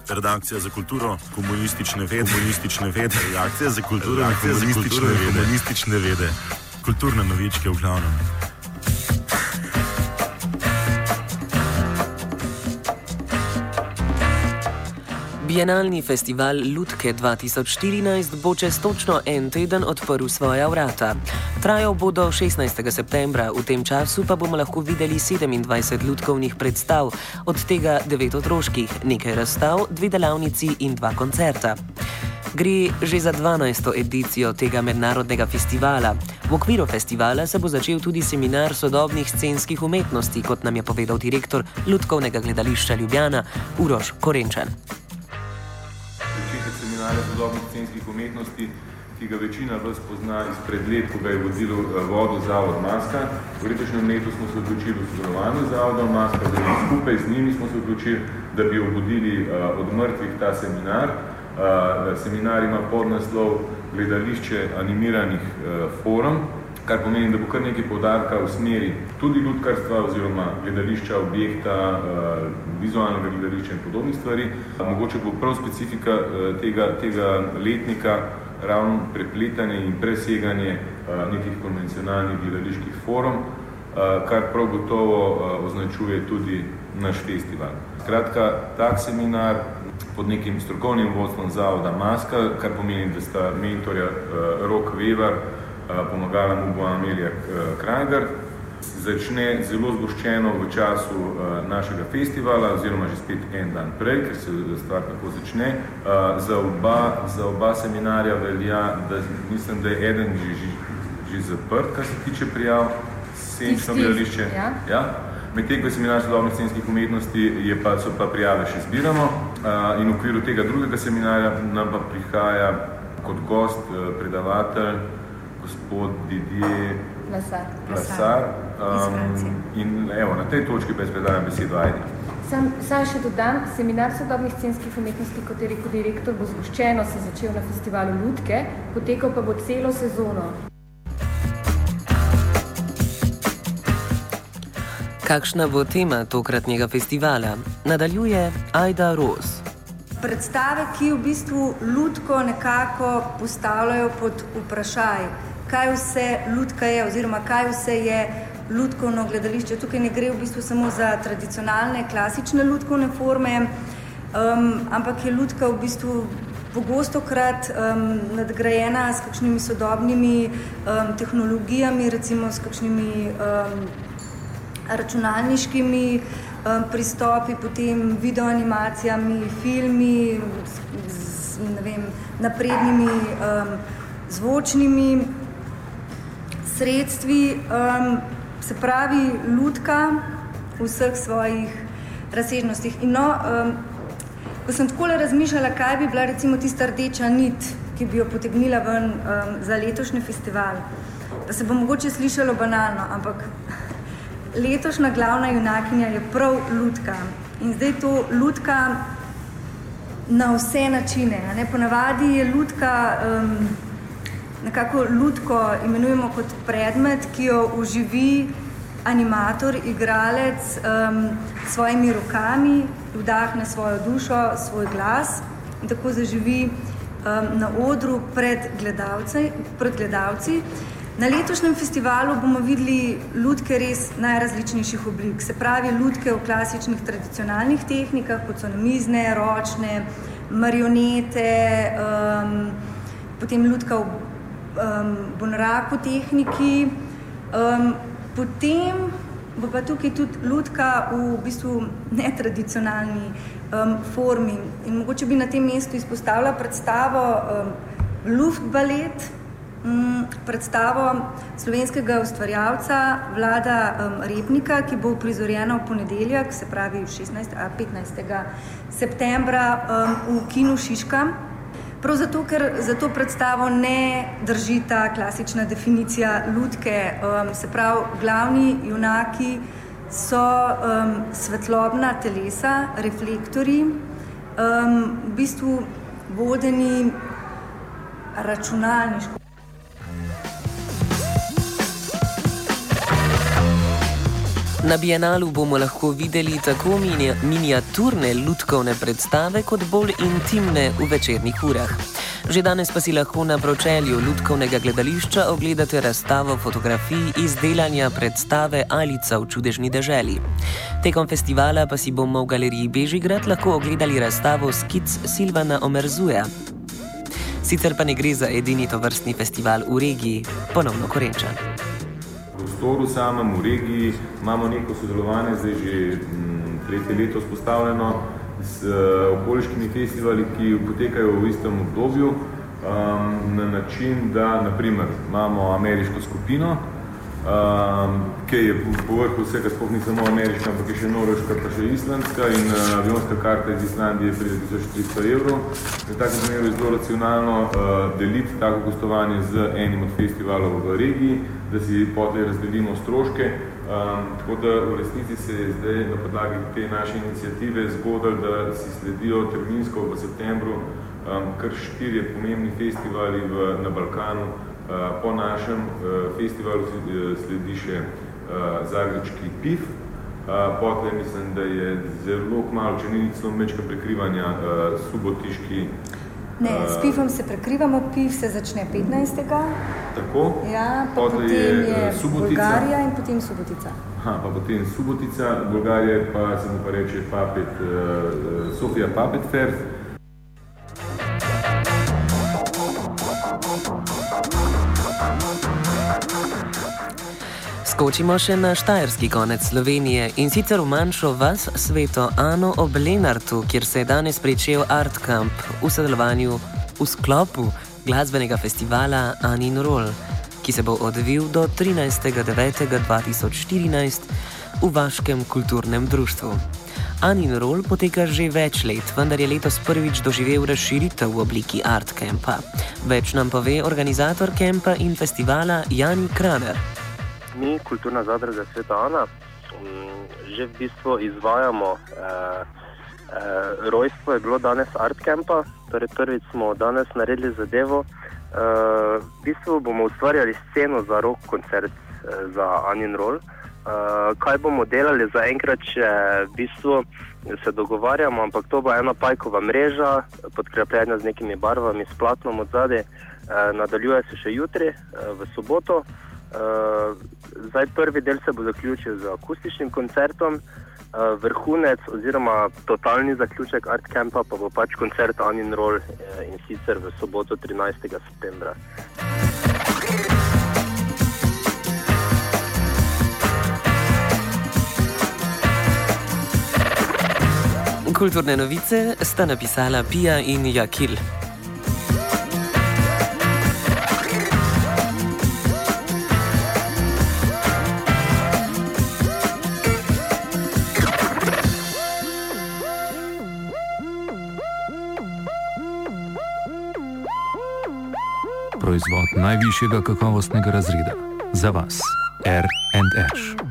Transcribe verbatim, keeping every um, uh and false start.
Redakcija za kulturo, komunistične vede, komunistične vede, redakcija za kulturo, redakcija za kulturo, komunistične vede, kulturne novičke v glavnem. Bienalni festival Lutke dva tisoč štirinajst bo čez točno en teden odprl svoja vrata. Trajal bo do šestnajstega septembra, v tem času pa bomo lahko videli sedemindvajset lutkovnih predstav, od tega devet otroških, nekaj razstav, dve delavnici in dva koncerta. Gre že za dvanajsto edicijo tega mednarodnega festivala. V okviru festivala se bo začel tudi seminar sodobnih scenskih umetnosti, kot nam je povedal direktor Lutkovnega gledališča Ljubljana Uroš Korenčan. Seminarja sodobnih scenskih umetnosti, ki ga večina vas pozna izpred let, ko ga je vodilo vodil Zavod Maska. V letošnjem letu smo se odločili v sodelovanju z Zavodom Maska, da bi skupaj z njimi smo se odločili, da bi obudili uh, od mrtvih ta seminar. Uh, seminar ima podnaslov Gledališče animiranih uh, forum, kar pomeni, da bo kar nekaj poudarka v smeri tudi lutkarstva oziroma gledališča, objekta, vizualnega gledališča in podobnih stvari. Mogoče bo prav specifika tega, tega letnika ravno prepletanje in preseganje nekih konvencionalnih gledaliških forum, kar prav gotovo označuje tudi naš festival. Skratka, tak seminar pod nekim strokovnim vodstvom Zavoda Maska, kar pomeni, da sta mentorja Rok Vevar, pomagala mu bo Amelija Krajgar, začne zelo zgoščeno v času našega festivala, oziroma že spet en dan prej, ker se stvar tako začne. Za oba, za oba seminarja velja, da mislim, da je eden že, že, že zaprt, kar se tiče prijav, scenično gledališče. Ja. Ja. Medtem, ko je seminar sodobnih scenskih umetnosti, je pa, so pa prijave še zbiramo in v okviru tega drugega seminarja nam pa prihaja kot gost predavatelj gospod Didier Lasar, Lasar. Um, in evo, na tej točki pa jaz predajam besedo Ajdi. Sam, sam še dodam, seminar sodobnih scenskih umetnosti, kot je rekel direktor, bo zgoščeno se začel na festivalu Lutke, potekal pa bo celo sezono. Kakšna bo tema tokratnega festivala? Nadaljuje Ajda Ros. Predstave, ki v bistvu lutko nekako postavljajo pod vprašaj, kaj vse lutka je oziroma kaj vse je lutkovno gledališče. Tukaj ne gre v bistvu samo za tradicionalne, klasične lutkovne forme, um, ampak je lutka v bistvu pogostokrat um, nadgrajena s kakšnimi sodobnimi um, tehnologijami, recimo s kakšnimi um, računalniškimi um, pristopi, potem videoanimacijami, filmi, z, z ne vem, naprednimi um, zvočnimi sredstvi, um, se pravi lutka v vseh svojih razsežnostih. In no, um, ko sem takole razmišljala, kaj bi bila recimo tista rdeča nit, ki bi jo potegnila ven um, za letošnji festival, da se bo mogoče slišalo banalno, ampak letošnja glavna junakinja je prav lutka. In zdaj to lutka na vse načine. Ne? Ponavadi je lutka um, nekako lutko imenujemo kot predmet, ki jo oživi animator, igralec um, svojimi rokami, vdahne svojo dušo, svoj glas in tako zaživi um, na odru pred gledalci, pred gledalci. Na letošnjem festivalu bomo videli lutke res najrazličnejših oblik. Se pravi, lutke v klasičnih tradicionalnih tehnikah, kot so namizne, ročne, marionete, um, potem lutka v Um, bonraku tehniki, um, potem bo pa tukaj tudi lutka v bistvu netradicionalni um, formi. In mogoče bi na tem mestu izpostavila predstavo um, Luftballet, um, predstavo slovenskega ustvarjalca Vlada um, Repnika, ki bo prizorjena v ponedeljek, se pravi šestnajstega, petnajstega septembra um, v kinu Šiška. Prav zato, ker za to predstavo ne drži ta klasična definicija lutke. Um, se pravi, glavni junaki so um, svetlobna telesa, reflektorji, um, v bistvu vodeni računalniško. Na Bienalu bomo lahko videli tako mini miniaturne lutkovne predstave kot bolj intimne v večernih urah. Že danes pa si lahko na pročelju lutkovnega gledališča ogledate razstavo fotografij izdelanja predstave Alica v čudežni deželi. Tekom festivala pa si bomo v galeriji Bežigrad lahko ogledali razstavo skic Silvana Omerzuja. Sicer pa ne gre za edini tovrstni festival v regiji, ponovno Korenčan. V prostoru samem v regiji imamo neko sodelovanje, zdaj že m, tretje leto spostavljeno, s uh, okoliškimi festivali, ki potekajo v istem obdobju, um, na način, da naprimer imamo ameriško skupino, um, ki je po vrhu vsega sploh ni samo ameriška, ampak je še norveška, pa še islandska in uh, avionska karta iz Islandije pride tisoč tristo evrov. Na takem primeru je zelo racionalno uh, deliti tako gostovanje z enim od festivalov v regiji, da si potem razdelimo stroške. Um, tako da v resnici se je zdaj na podlagi te naše iniciative zgodilo, da si sledijo terminsko v septembru um, kar štirje pomembni festivali v, na Balkanu. Uh, po našem uh, festivalu sledi še uh, zagrebški P I F. Uh, potem mislim, da je zelo kmalu, če ni celo mečka prekrivanja, uh, subotiški. Ne, s P I F-om se prekrivamo, P I F se začne petnajstega Tako? Ja, pa potem je, je Bolgarija in potem Subotica. Aha, pa potem Subotica, Bolgarija pa se mu pa reče Puppet, uh, Sofia Puppet Fair. Skočimo še na štajerski konec Slovenije in sicer v manjšo vas Sveto Ano ob Lenartu, kjer se je danes pričel Art Camp v sodelovanju v sklopu glasbenega festivala Anin Roll, ki se bo odvil do trinajstega devetega dva tisoč štirinajst v Vaškem kulturnem društvu. Anin Roll poteka že več let, vendar je letos prvič doživel razširitev v obliki Art Campa. Več nam pove organizator kempa in festivala Jani Kramer. Mi, Kulturna zadruga Sveta Ana, že v bistvu izvajamo, eh, eh, rojstvo je bilo danes Art Campa, torej prvič smo danes naredili zadevo. Eh, v bistvu bomo ustvarjali sceno za rock koncert eh, za Anin Roll. Eh, kaj bomo delali zaenkrat, če v bistvu se dogovarjamo, ampak to bo ena pajkova mreža, podkrepljena z nekimi barvami, s platnom od zadaj. Eh, nadaljuje se še jutri, eh, v soboto. Uh, zdaj prvi del se bo zaključil z akustičnim koncertom, uh, vrhunec oziroma totalni zaključek Art Campa pa bo pač koncert Anin Roll uh, in sicer v soboto trinajstega septembra. Kulturne novice sta napisala Pija in Jakil. Proizvod najvišjega kakovostnega razreda. Za vas. R and H.